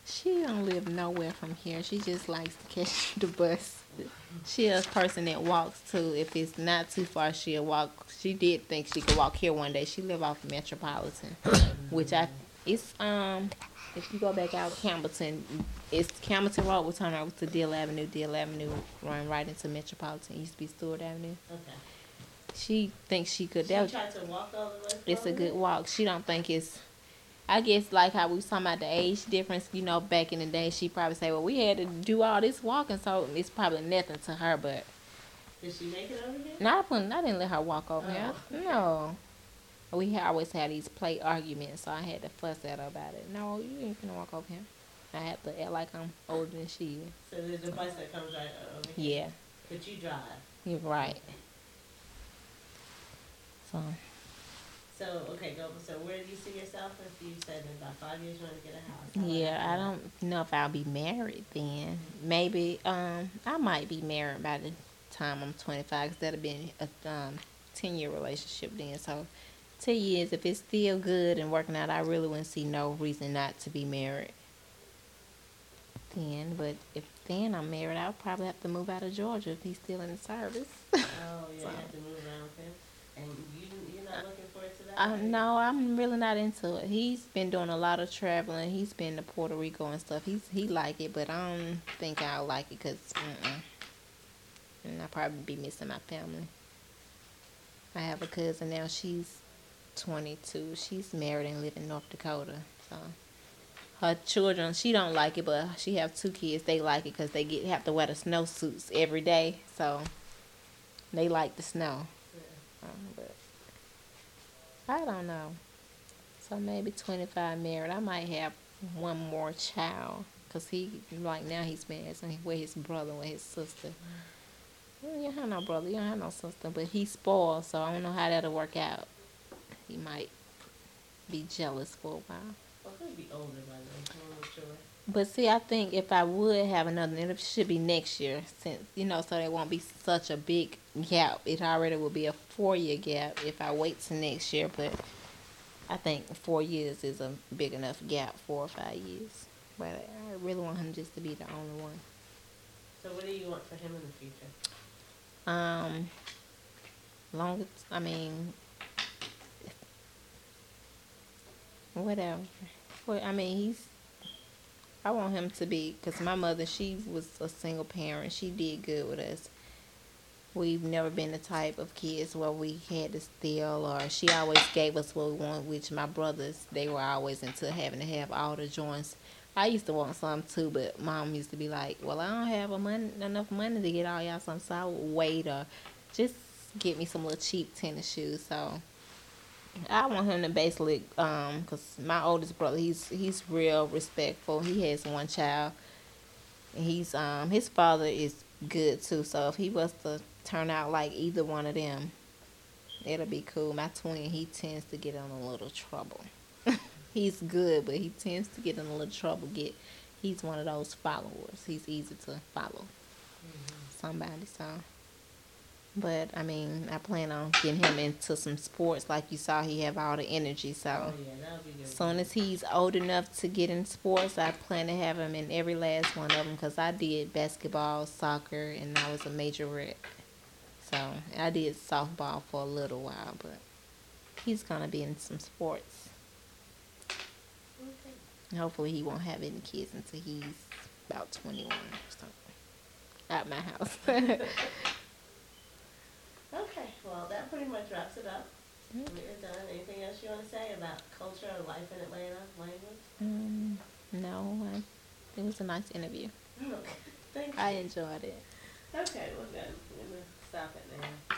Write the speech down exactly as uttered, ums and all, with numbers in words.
She don't live nowhere from here. She just likes to catch the bus. She a person that walks too. If it's not too far, she'll walk. She did think she could walk here one day. She live off Metropolitan, which I it's um if you go back out Campbellton, it's Campbellton Road will turn over to Deal Avenue. Deal Avenue run right into Metropolitan. It used to be Stewart Avenue. Okay. She thinks she could. She That, tried to walk all the way from it's a over good there? walk. She don't think it's. I guess like how we was talking about the age difference. You know, back in the day, she probably say, "Well, we had to do all this walking, so it's probably nothing to her." But Did she make it over here? not when I didn't let her walk over here. Oh. No, we had always had these play arguments, so I had to fuss at her about it. No, you ain't finna walk over here. I have to act like I'm older than she is. So there's a bus that comes right over here? Yeah, But you drive? you're right. So. So, okay, go. So where do you see yourself if you said in about five years you want to get a house? How about Yeah, that? I don't know if I'll be married then. Maybe um I might be married by the time I'm twenty-five because that'll be a um ten year relationship then. So ten years, if it's still good and working out, I really wouldn't see no reason not to be married then. But if then I'm married, I'll probably have to move out of Georgia if he's still in the service. Oh, yeah, So. you have to move around with him. And you, you're not looking forward to that? Uh, right? no, I'm really not into it. He's been doing a lot of traveling. He's been to Puerto Rico and stuff. He's he like it, but I don't think I'll like it because and I'll probably be missing my family. I have a cousin now. She's twenty-two. She's married and live in North Dakota. So her children, she don't like it, but she have two kids. They like it because they get have to wear the snowsuits every day. So they like the snow. Yeah. Um, but I don't know. So maybe twenty-five married. I might have one more child. Because he, like now he's been asking with his brother, with his sister. Well, you don't have no brother, you don't have no sister. But he's spoiled, so I don't know how that'll work out. He might be jealous for a while. Well, he'll be older by then. More mature. But see, I think if I would have another, it should be next year, since you know, so there won't be such a big gap. It already will be a four-year gap if I wait till next year. But I think four years is a big enough gap, four or five years. But I really want him just to be the only one. So what do you want for him in the future? Um, long as I mean, whatever. Well, I mean, he's. I want him to be, because my mother, she was a single parent. She did good with us. We've never been the type of kids where we had to steal, or she always gave us what we wanted, which my brothers, they were always into having to have all the joints. I used to want some too, but mom used to be like, well, I don't have a money, enough money to get all y'all some, so I would wait or just get me some little cheap tennis shoes. So I want him to basically, um, cause my oldest brother, he's he's real respectful. He has one child. And he's um his father is good too. So if he was to turn out like either one of them, it'll be cool. My twin, he tends to get in a little trouble. He's good, but he tends to get in a little trouble. Get, he's one of those followers. He's easy to follow Mm-hmm. somebody. So. But I mean, I plan on getting him into some sports. Like you saw, he have all the energy. So, Oh, yeah, that'll be good. as soon as he's old enough to get in sports, I plan to have him in every last one of them. Because I did basketball, soccer, and I was a major rec. So I did softball for a little while, but he's gonna be in some sports. Okay. Hopefully, he won't have any kids until he's about twenty-one or something. At my house. Okay, well, that pretty much wraps it up. Mm. We're done. Anything else you want to say about culture or life in Atlanta, language? Um, no, I, it was a nice interview. Okay, thank you. I enjoyed it. Okay, well, good. I'm going to stop it now.